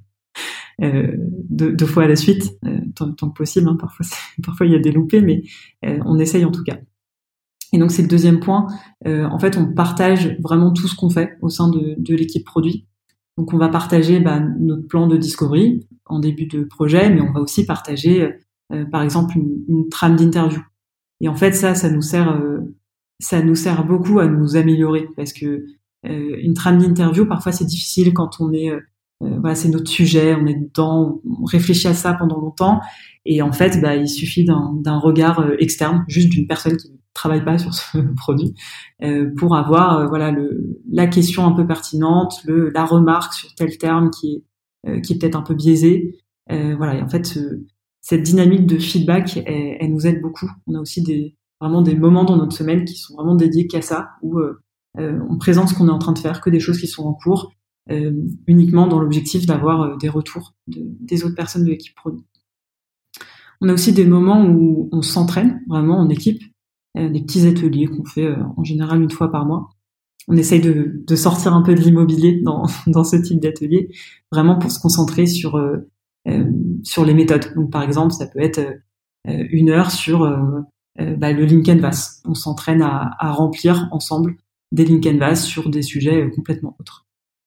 deux fois à la suite, tant que possible. Hein. Parfois il y a des loupés, mais on essaye en tout cas. Et donc c'est le deuxième point. En fait, on partage vraiment tout ce qu'on fait au sein de l'équipe produit. Donc on va partager notre plan de discovery en début de projet, mais on va aussi partager, par exemple, une trame d'interview. Et en fait, ça nous sert beaucoup à nous améliorer parce que une trame d'interview, parfois c'est difficile quand on est voilà, c'est notre sujet, on est dedans, on réfléchit à ça pendant longtemps, et en fait, il suffit d'un regard externe, juste d'une personne qui ne travaille pas sur ce produit, pour avoir voilà la question un peu pertinente, la remarque sur tel terme qui est peut-être un peu biaisé, voilà. Et en fait, cette dynamique de feedback, elle nous aide beaucoup. On a aussi vraiment des moments dans notre semaine qui sont vraiment dédiés qu'à ça, où on présente ce qu'on est en train de faire, que des choses qui sont en cours. Uniquement dans l'objectif d'avoir des retours des autres personnes de l'équipe produit. On a aussi des moments où on s'entraîne vraiment en équipe, des petits ateliers qu'on fait en général une fois par mois. On essaye de sortir un peu de l'immobilier dans ce type d'atelier, vraiment pour se concentrer sur les méthodes. Donc par exemple, ça peut être 1 heure sur le link canvas. On s'entraîne à remplir ensemble des link canvas sur des sujets complètement autres.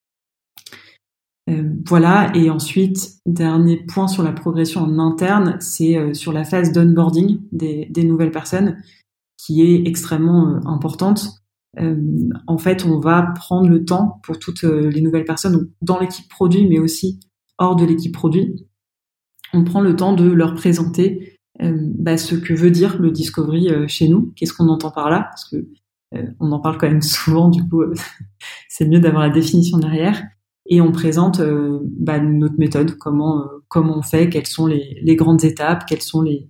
Voilà, et ensuite, dernier point sur la progression en interne, c'est sur la phase d'onboarding des nouvelles personnes, qui est extrêmement importante. En fait, on va prendre le temps pour toutes les nouvelles personnes dans l'équipe produit, mais aussi hors de l'équipe produit. On prend le temps de leur présenter ce que veut dire le discovery chez nous, qu'est-ce qu'on entend par là, parce que on en parle quand même souvent, du coup, c'est mieux d'avoir la définition derrière. Et on présente notre méthode, comment on fait, quelles sont les grandes étapes, quels sont les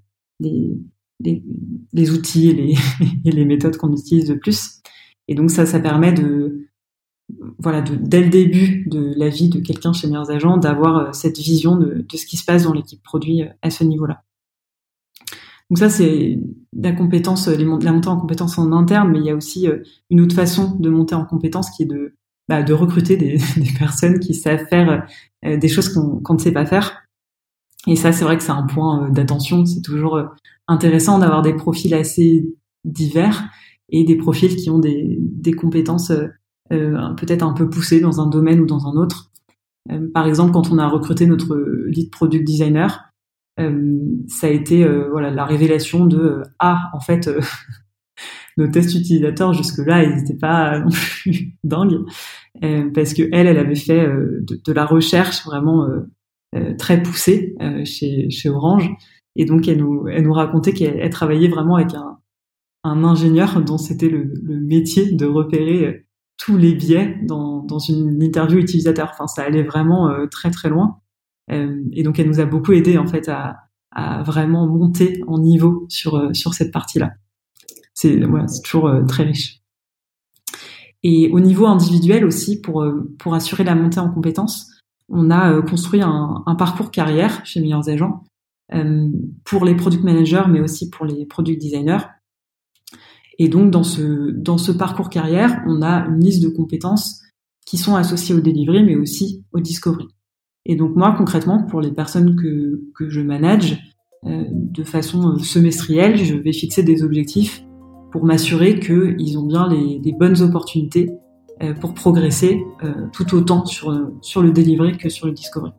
outils et les méthodes qu'on utilise le plus. Et donc ça permet dès le début de la vie de quelqu'un chez Meilleurs Agents, d'avoir cette vision de ce qui se passe dans l'équipe produit à ce niveau-là. Donc ça, c'est la montée en compétences en interne, mais il y a aussi une autre façon de monter en compétences qui est de recruter des personnes qui savent faire des choses qu'on ne sait pas faire. Et ça, c'est vrai que c'est un point d'attention. C'est toujours intéressant d'avoir des profils assez divers et des profils qui ont des compétences peut-être un peu poussées dans un domaine ou dans un autre. Par exemple, quand on a recruté notre lead product designer, ça a été la révélation en fait nos tests utilisateurs jusque-là, ils n'étaient pas non plus dingues, parce que elle avait fait de la recherche vraiment très poussée chez Orange, et donc elle nous racontait qu'elle travaillait vraiment avec un ingénieur dont c'était le métier de repérer tous les biais dans une interview utilisateur. Enfin, ça allait vraiment très très loin, et donc elle nous a beaucoup aidé en fait à vraiment monter en niveau sur cette partie-là. c'est toujours très riche. Et au niveau individuel aussi, pour assurer la montée en compétences, on a construit un parcours carrière chez Meilleurs Agents pour les product managers, mais aussi pour les product designers. Et donc dans ce parcours carrière, on a une liste de compétences qui sont associées au delivery, mais aussi au discovery. Et donc moi, concrètement, pour les personnes que je manage, de façon semestrielle, je vais fixer des objectifs pour m'assurer qu'ils ont bien les bonnes opportunités pour progresser tout autant sur le delivery que sur le discovery.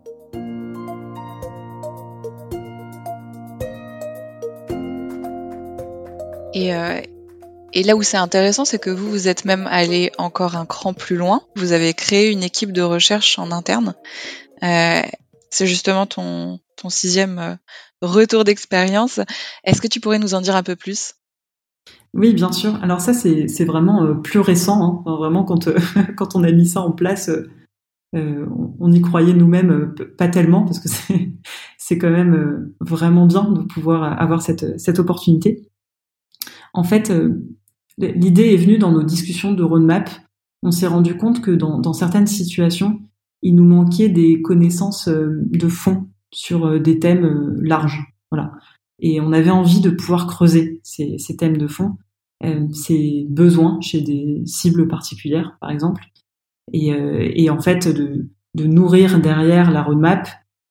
Et là où c'est intéressant, c'est que vous êtes même allé encore un cran plus loin. Vous avez créé une équipe de recherche en interne. C'est justement ton 6e retour d'expérience. Est-ce que tu pourrais nous en dire un peu plus ? Oui, bien sûr. Alors ça, c'est vraiment plus récent. Hein. Enfin, vraiment, quand on a mis ça en place, on y croyait nous-mêmes pas tellement, parce que c'est quand même vraiment bien de pouvoir avoir cette opportunité. En fait, l'idée est venue dans nos discussions de roadmap. On s'est rendu compte que dans certaines situations, il nous manquait des connaissances de fond sur des thèmes larges. Voilà. Et on avait envie de pouvoir creuser ces thèmes de fond, ces besoins chez des cibles particulières, par exemple, et en fait de nourrir derrière la roadmap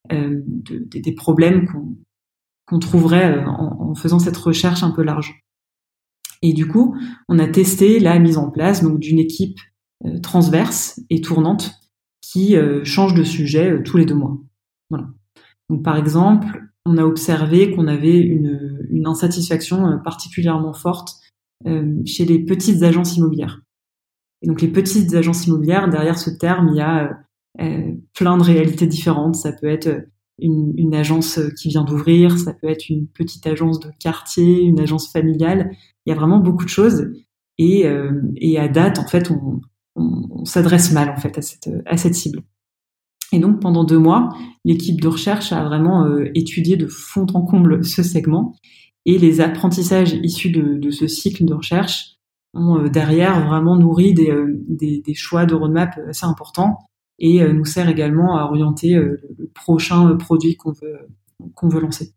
des problèmes qu'on trouverait en faisant cette recherche un peu large. Et du coup, on a testé la mise en place donc d'une équipe transverse et tournante qui change de sujet tous les 2 mois. Voilà. Donc par exemple, on a observé qu'on avait une insatisfaction particulièrement forte chez les petites agences immobilières. Et donc les petites agences immobilières, derrière ce terme, il y a plein de réalités différentes. Ça peut être une agence qui vient d'ouvrir, ça peut être une petite agence de quartier, une agence familiale. Il y a vraiment beaucoup de choses. Et à date, en fait, on s'adresse mal en fait à cette cible. Et donc pendant 2 mois, l'équipe de recherche a vraiment étudié de fond en comble ce segment, et les apprentissages issus de ce cycle de recherche ont derrière vraiment nourri des choix de roadmap assez importants, et nous sert également à orienter le prochain produit qu'on veut lancer.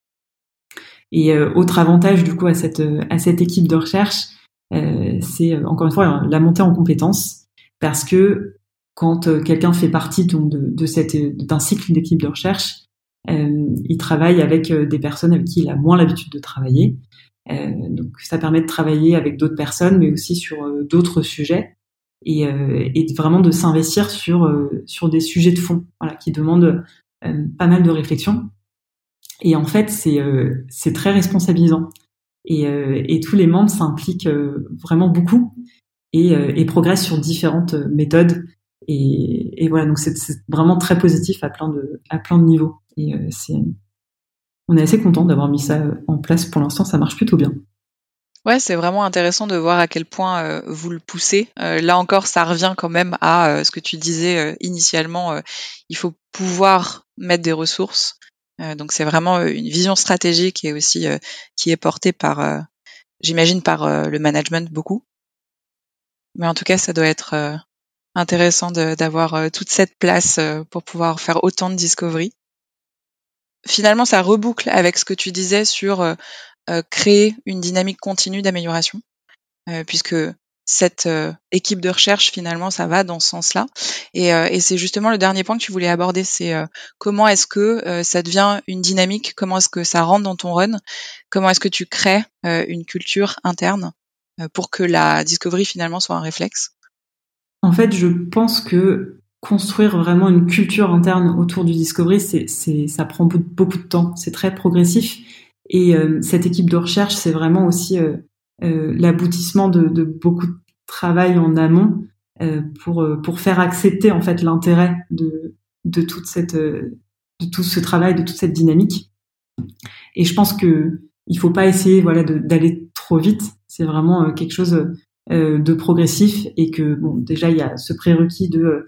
Et autre avantage du coup à cette équipe de recherche, c'est encore une fois la montée en compétences, parce que quand quelqu'un fait partie donc d'un cycle d'équipe de recherche, il travaille avec des personnes avec qui il a moins l'habitude de travailler. Donc ça permet de travailler avec d'autres personnes, mais aussi sur d'autres sujets, et vraiment de s'investir sur des sujets de fond, voilà, qui demandent pas mal de réflexion. Et en fait, c'est très responsabilisant. Et tous les membres s'impliquent vraiment beaucoup et progressent sur différentes méthodes. Et voilà, donc c'est vraiment très positif à plein de niveaux. Et on est assez content d'avoir mis ça en place. Pour l'instant, ça marche plutôt bien. Ouais, c'est vraiment intéressant de voir à quel point vous le poussez. Là encore, ça revient quand même à ce que tu disais initialement. Il faut pouvoir mettre des ressources. Donc c'est vraiment une vision stratégique et aussi qui est portée par, j'imagine, par le management beaucoup. Mais en tout cas, ça doit être intéressant d'avoir toute cette place pour pouvoir faire autant de discovery. Finalement, ça reboucle avec ce que tu disais sur créer une dynamique continue d'amélioration, puisque cette équipe de recherche, finalement, ça va dans ce sens-là. Et c'est justement le dernier point que tu voulais aborder, c'est comment est-ce que ça devient une dynamique, comment est-ce que ça rentre dans ton run, comment est-ce que tu crées une culture interne pour que la discovery, finalement, soit un réflexe. En fait, je pense que construire vraiment une culture interne autour du discovery, ça prend beaucoup de temps. C'est très progressif. Et cette équipe de recherche, c'est vraiment aussi l'aboutissement de beaucoup de travail en amont pour faire accepter en fait l'intérêt de tout ce travail, de toute cette dynamique. Et je pense que il faut pas essayer d'aller trop vite. C'est vraiment quelque chose de progressif, et que bon, déjà il y a ce prérequis de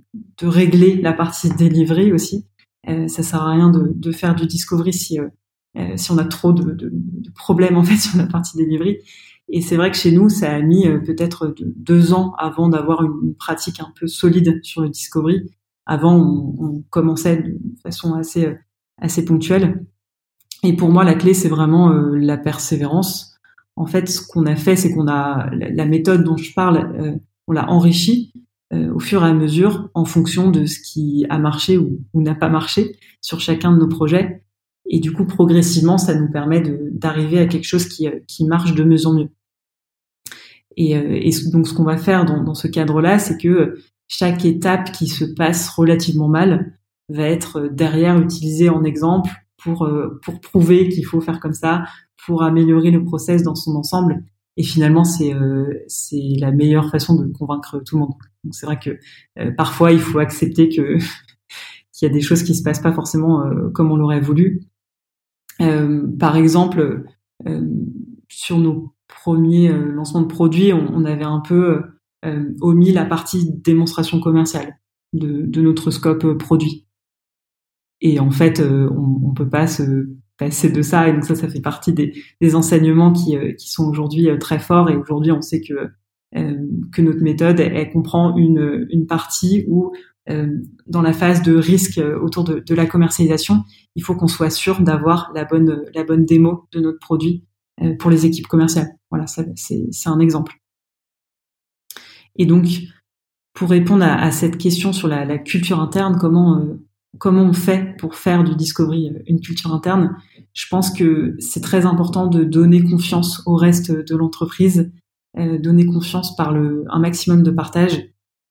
régler la partie delivery aussi. Ça sert à rien de faire du discovery si si on a trop de problèmes en fait sur la partie delivery. Et c'est vrai que chez nous, ça a mis peut-être 2 ans avant d'avoir une pratique un peu solide sur le discovery. Avant, on commençait de façon assez ponctuelle. Et pour moi, la clé, c'est vraiment la persévérance. En fait, ce qu'on a fait, c'est qu'on a la méthode dont je parle, on l'a enrichie au fur et à mesure en fonction de ce qui a marché ou n'a pas marché sur chacun de nos projets. Et du coup, progressivement, ça nous permet d'arriver à quelque chose qui marche de mieux en mieux. Et donc, ce qu'on va faire dans ce cadre-là, c'est que chaque étape qui se passe relativement mal va être derrière utilisée en exemple pour prouver qu'il faut faire comme ça, pour améliorer le process dans son ensemble. Et finalement, c'est la meilleure façon de convaincre tout le monde. Donc, c'est vrai que parfois, il faut accepter qu'il y a des choses qui se passent pas forcément comme on l'aurait voulu. Par exemple, sur nos premiers lancements de produits, on avait un peu omis la partie démonstration commerciale de notre scope produit. Et en fait, on peut pas se passer de ça. Et donc ça fait partie des enseignements qui sont aujourd'hui très forts. Et aujourd'hui, on sait que notre méthode, elle comprend une partie où dans la phase de risque autour de la commercialisation, il faut qu'on soit sûr d'avoir la bonne démo de notre produit pour les équipes commerciales. Voilà, ça, c'est un exemple. Et donc, pour répondre à cette question sur la culture interne, comment on fait pour faire du discovery une culture interne, je pense que c'est très important de donner confiance au reste de l'entreprise, donner confiance par un maximum de partage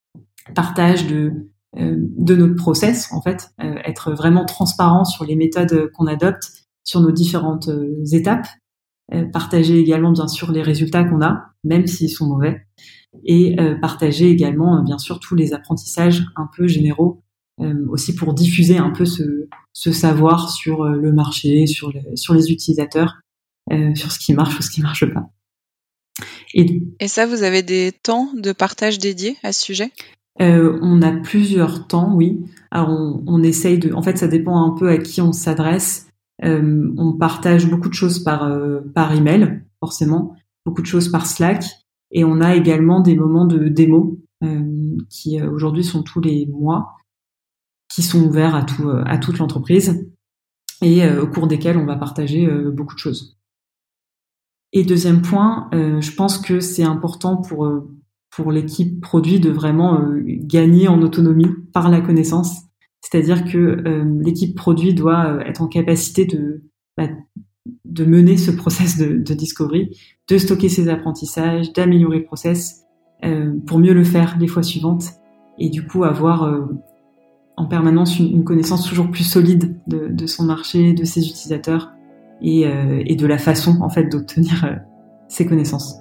de notre process, en fait, être vraiment transparent sur les méthodes qu'on adopte, sur nos différentes étapes, partager également bien sûr les résultats qu'on a, même s'ils sont mauvais, et partager également bien sûr tous les apprentissages un peu généraux, aussi pour diffuser un peu ce savoir sur le marché, sur les utilisateurs, sur ce qui marche ou ce qui marche pas. Et ça, vous avez des temps de partage dédiés à ce sujet ? On a plusieurs temps, oui. Alors on essaye en fait, ça dépend un peu à qui on s'adresse. On partage beaucoup de choses par email, forcément, beaucoup de choses par Slack, et on a également des moments de démo qui aujourd'hui sont tous les mois, qui sont ouverts à toute l'entreprise et au cours desquels on va partager beaucoup de choses. Et deuxième point, je pense que c'est important pour l'équipe produit de vraiment gagner en autonomie par la connaissance. C'est-à-dire que l'équipe produit doit être en capacité de mener ce process de discovery, de stocker ses apprentissages, d'améliorer le process pour mieux le faire les fois suivantes et du coup avoir en permanence une connaissance toujours plus solide de son marché, de ses utilisateurs et de la façon en fait d'obtenir ces connaissances.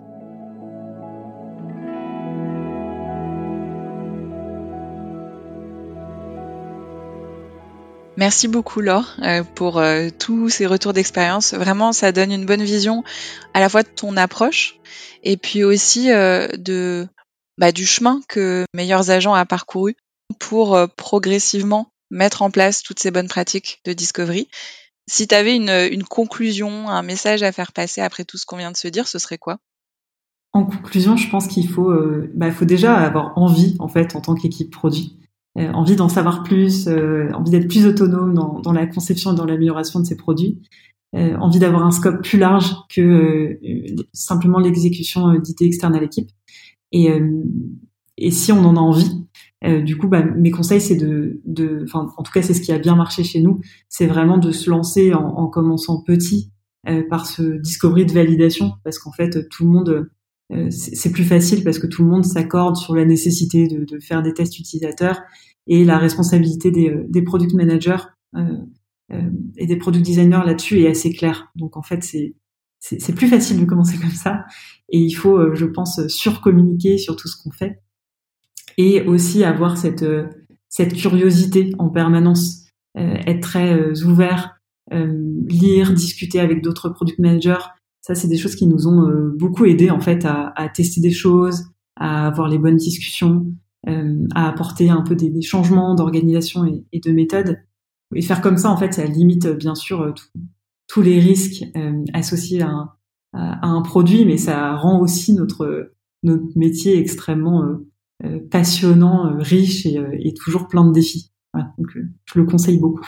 Merci beaucoup Laure pour tous ces retours d'expérience. Vraiment, ça donne une bonne vision à la fois de ton approche et puis aussi du chemin que Meilleurs Agents a parcouru pour progressivement mettre en place toutes ces bonnes pratiques de discovery. Si tu avais une conclusion, un message à faire passer après tout ce qu'on vient de se dire, ce serait quoi ? En conclusion, je pense qu'il faut déjà avoir envie en fait en tant qu'équipe produit. Envie d'en savoir plus, envie d'être plus autonome dans la conception et dans l'amélioration de ses produits, envie d'avoir un scope plus large que simplement l'exécution d'idées externes à l'équipe. Et si on en a envie, du coup, mes conseils, c'est en tout cas, c'est ce qui a bien marché chez nous, c'est vraiment de se lancer en commençant petit par ce discovery de validation, parce qu'en fait, tout le monde c'est plus facile parce que tout le monde s'accorde sur la nécessité de faire des tests utilisateurs et la responsabilité des product managers et des product designers là-dessus est assez claire. Donc en fait, c'est plus facile de commencer comme ça et il faut, je pense, surcommuniquer sur tout ce qu'on fait et aussi avoir cette curiosité en permanence, être très ouvert, lire, discuter avec d'autres product managers. Ça, c'est des choses qui nous ont beaucoup aidé en fait à tester des choses, à avoir les bonnes discussions, à apporter un peu des changements d'organisation et de méthode. Et faire comme ça, en fait, ça limite bien sûr tous les risques associés à un produit, mais ça rend aussi notre métier extrêmement passionnant, riche et toujours plein de défis. Voilà, donc je le conseille beaucoup.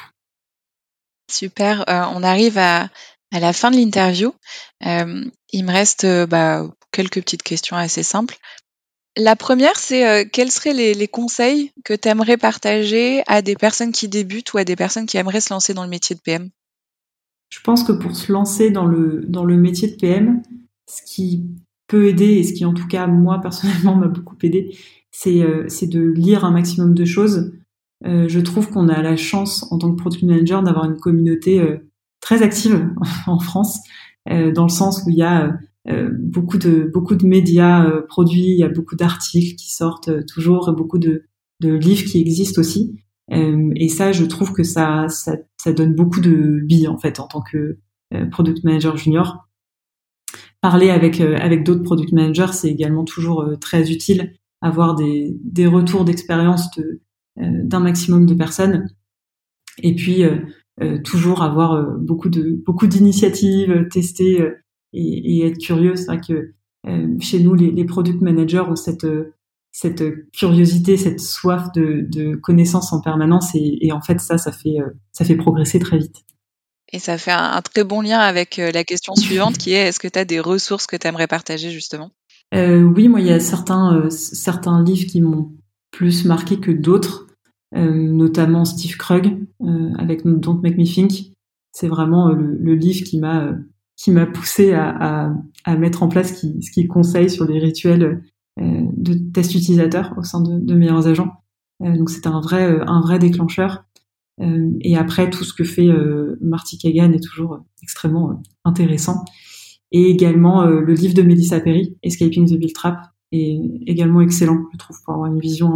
Super, on arrive à la fin de l'interview. Il me reste quelques petites questions assez simples. La première, c'est quels seraient les conseils que tu aimerais partager à des personnes qui débutent ou à des personnes qui aimeraient se lancer dans le métier de PM? Je pense que pour se lancer dans le métier de PM, ce qui peut aider et ce qui en tout cas moi personnellement m'a beaucoup aidé, c'est de lire un maximum de choses. Je trouve qu'on a la chance en tant que product manager d'avoir une communauté très active en France, dans le sens où il y a beaucoup de médias produits, il y a beaucoup d'articles qui sortent toujours, beaucoup de livres qui existent aussi. Et ça, je trouve que ça donne beaucoup de billes en fait en tant que product manager junior. Parler avec d'autres product managers, c'est également toujours très utile. Avoir des retours d'expérience d'un maximum de personnes. Et puis toujours avoir beaucoup d'initiatives, tester et être curieux. C'est vrai que chez nous, les product managers ont cette curiosité, cette soif de connaissances en permanence et en fait ça fait progresser très vite. Et ça fait un très bon lien avec la question suivante qui est: est-ce que tu as des ressources que tu aimerais partager justement? Oui, moi il y a certains livres qui m'ont plus marqué que d'autres, notamment Steve Krug avec Don't Make Me Think. C'est vraiment le livre qui m'a poussé à mettre en place ce qu'il conseille sur les rituels de test utilisateur au sein de Meilleurs Agents. Donc c'est un vrai déclencheur. Et après, tout ce que fait Marty Kagan est toujours extrêmement intéressant. Et également le livre de Melissa Perry, Escaping the Build Trap, est également excellent, je trouve, pour avoir une vision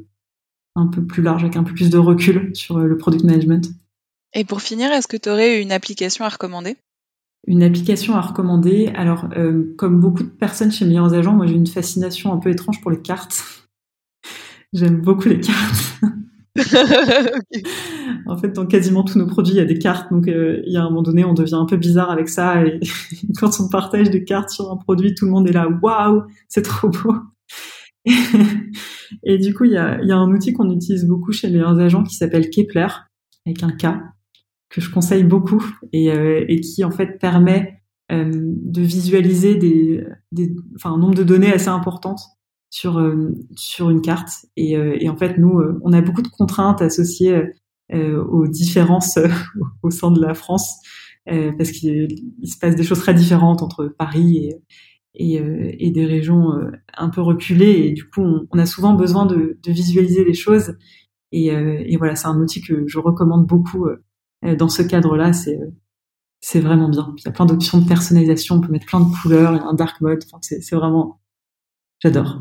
un peu plus large, avec un peu plus de recul sur le product management. Et pour finir, est-ce que tu aurais une application à recommander? Une application à recommander. Alors, comme beaucoup de personnes chez Meilleurs Agents, moi j'ai une fascination un peu étrange pour les cartes. J'aime beaucoup les cartes. Okay. En fait, dans quasiment tous nos produits, il y a des cartes. Donc, il y a un moment donné, on devient un peu bizarre avec ça. Et quand on partage des cartes sur un produit, tout le monde est là. Waouh, c'est trop beau. Et du coup, il y a un outil qu'on utilise beaucoup chez Meilleurs Agents qui s'appelle Kepler, avec un K, que je conseille beaucoup et qui en fait permet de visualiser un nombre de données assez importantes sur une carte et en fait nous on a beaucoup de contraintes associées aux différences au sein de la France parce qu'il se passe des choses très différentes entre Paris et des régions un peu reculées et du coup on a souvent besoin de visualiser les choses et voilà, c'est un outil que je recommande beaucoup dans ce cadre-là, c'est vraiment bien. Il y a plein d'options de personnalisation, on peut mettre plein de couleurs, il y a un dark mode, enfin, c'est vraiment... J'adore.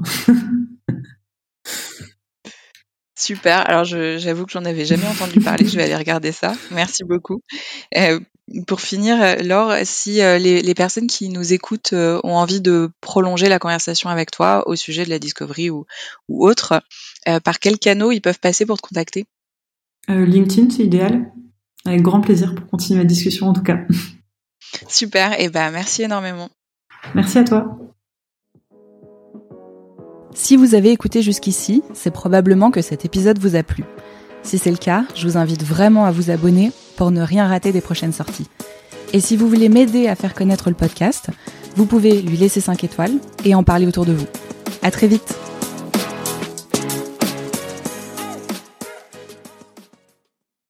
Super, alors j'avoue que j'en avais jamais entendu parler, je vais aller regarder ça. Merci beaucoup. Pour finir, Laure, si les personnes qui nous écoutent ont envie de prolonger la conversation avec toi au sujet de la discovery ou autre, par quels canaux ils peuvent passer pour te contacter? LinkedIn, c'est idéal. Avec grand plaisir pour continuer la discussion en tout cas. Super, et merci énormément. Merci à toi. Si vous avez écouté jusqu'ici, c'est probablement que cet épisode vous a plu. Si c'est le cas, je vous invite vraiment à vous abonner pour ne rien rater des prochaines sorties. Et si vous voulez m'aider à faire connaître le podcast, vous pouvez lui laisser 5 étoiles et en parler autour de vous. À très vite!